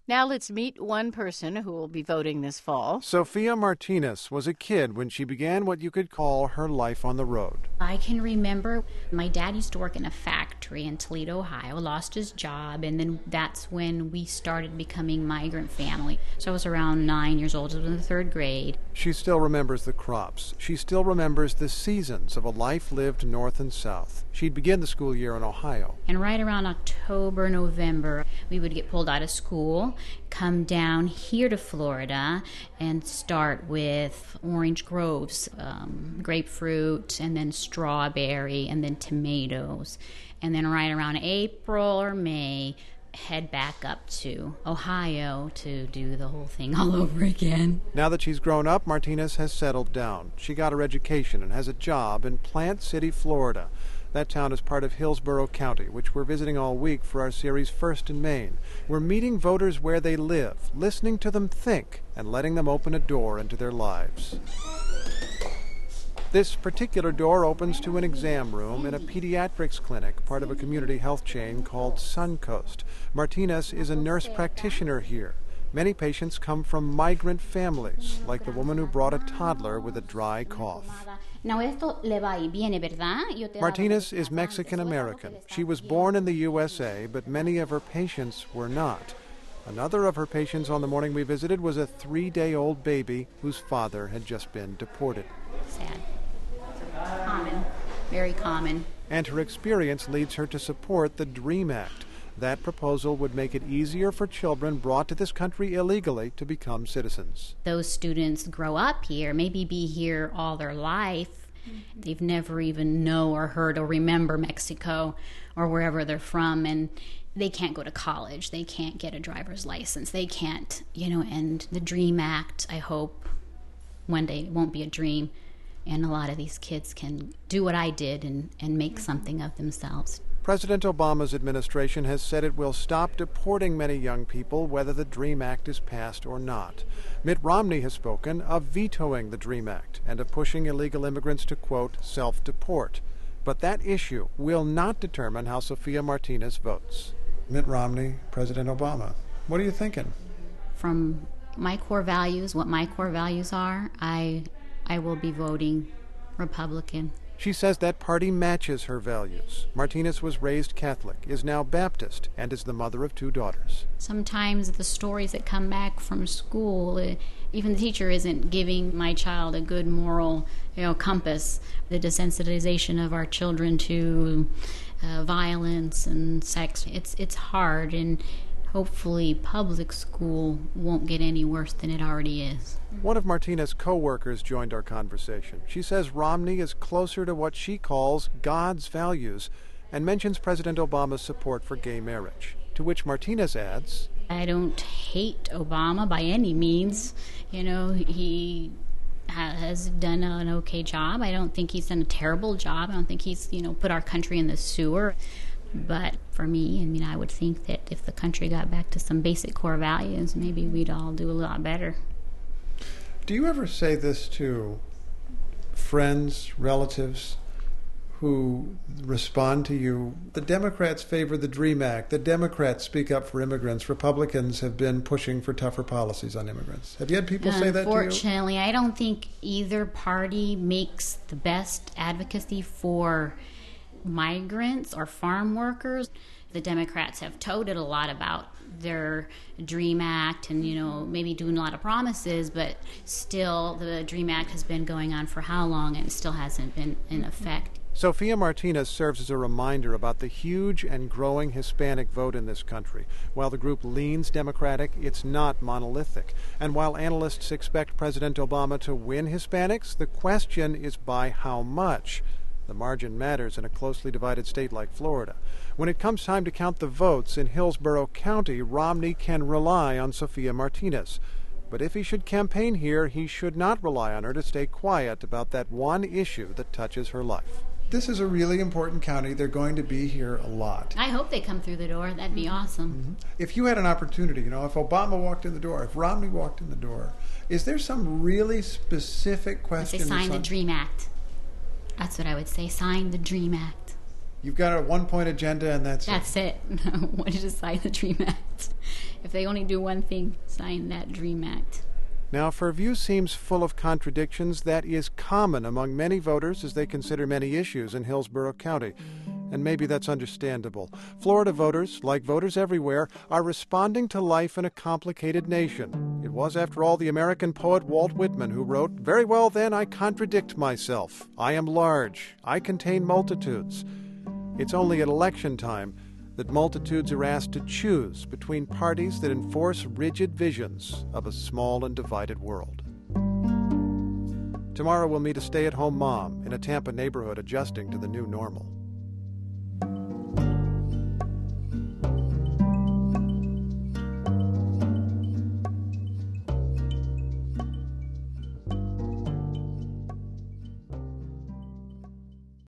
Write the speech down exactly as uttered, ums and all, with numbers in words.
Now let's meet one person who will be voting this fall. Sofia Martinez was a kid when she began what you could call her life on the road. I can remember my dad used to work in a factory in Toledo, Ohio, lost his job, and then that's when we started becoming migrant family. So I was around nine years old, I was in the third grade. She still remembers the crops. She still remembers the seasons of a life lived north and south. She'd begin the school year in Ohio. And right around October, November, we would get pulled out of school, come down here to Florida, and start with orange groves, um, grapefruit, and then strawberry, and then tomatoes. And then right around April or May, head back up to Ohio to do the whole thing all over again. Now that she's grown up, Martinez has settled down. She got her education and has a job in Plant City, Florida. That town is part of Hillsborough County, which we're visiting all week for our series First in Maine. We're meeting voters where they live, listening to them think, and letting them open a door into their lives. This particular door opens to an exam room in a pediatrics clinic, part of a community health chain called Suncoast. Martinez is a nurse practitioner here. Many patients come from migrant families, like the woman who brought a toddler with a dry cough. Martinez is Mexican-American. She was born in the U S A, but many of her patients were not. Another of her patients on the morning we visited was a three-day-old baby whose father had just been deported. Sad. Common. Very common. And her experience leads her to support the DREAM Act. That proposal would make it easier for children brought to this country illegally to become citizens. Those students grow up here, maybe be here all their life. They've never even know or heard or remember Mexico or wherever they're from, and they can't go to college. They can't get a driver's license. They can't, you know, and the DREAM Act, I hope one day it won't be a dream, and a lot of these kids can do what I did and, and make something of themselves. President Obama's administration has said it will stop deporting many young people whether the DREAM Act is passed or not. Mitt Romney has spoken of vetoing the DREAM Act and of pushing illegal immigrants to, quote, self-deport. But that issue will not determine how Sofia Martinez votes. Mitt Romney, President Obama, what are you thinking? From my core values, what my core values are, I, I will be voting Republican. She says that party matches her values. Martinez was raised Catholic, is now Baptist, and is the mother of two daughters. Sometimes the stories that come back from school, uh, even the teacher isn't giving my child a good moral, you know, compass. The desensitization of our children to uh, violence and sex, it's it's hard, and hopefully public school won't get any worse than it already is. One of Martinez's co-workers joined our conversation. She says Romney is closer to what she calls God's values and mentions President Obama's support for gay marriage, to which Martinez adds, I don't hate Obama by any means. You know, he has done an okay job. I don't think he's done a terrible job. I don't think he's, you know, put our country in the sewer. But for me, I mean, I would think that if the country got back to some basic core values, maybe we'd all do a lot better. Do you ever say this to friends, relatives who respond to you? The Democrats favor the DREAM Act. The Democrats speak up for immigrants. Republicans have been pushing for tougher policies on immigrants. Have you had people say that to you? Unfortunately, I don't think either party makes the best advocacy for migrants or farm workers. The Democrats have touted a lot about their DREAM Act and, you know, maybe doing a lot of promises, but still the DREAM Act has been going on for how long and still hasn't been in effect. Sofia Martinez serves as a reminder about the huge and growing Hispanic vote in this country. While the group leans Democratic, it's not monolithic. And while analysts expect President Obama to win Hispanics, the question is by how much? The margin matters in a closely divided state like Florida. When it comes time to count the votes in Hillsborough County, Romney can rely on Sofia Martinez. But if he should campaign here, he should not rely on her to stay quiet about that one issue that touches her life. This is a really important county. They're going to be here a lot. I hope they come through the door. That'd be awesome. Mm-hmm. If you had an opportunity, you know, if Obama walked in the door, if Romney walked in the door, is there some really specific question? They sign the DREAM Act. That's what I would say. Sign the DREAM Act. You've got a one-point agenda, and that's That's it. it. What is to sign the DREAM Act? If they only do one thing, sign that DREAM Act. Now, if her view seems full of contradictions, that is common among many voters as they consider many issues in Hillsborough County. And maybe that's understandable. Florida voters, like voters everywhere, are responding to life in a complicated nation. It was, after all, the American poet Walt Whitman who wrote, "Very well, then, I contradict myself. I am large. I contain multitudes." It's only at election time that multitudes are asked to choose between parties that enforce rigid visions of a small and divided world. Tomorrow we'll meet a stay-at-home mom in a Tampa neighborhood adjusting to the new normal.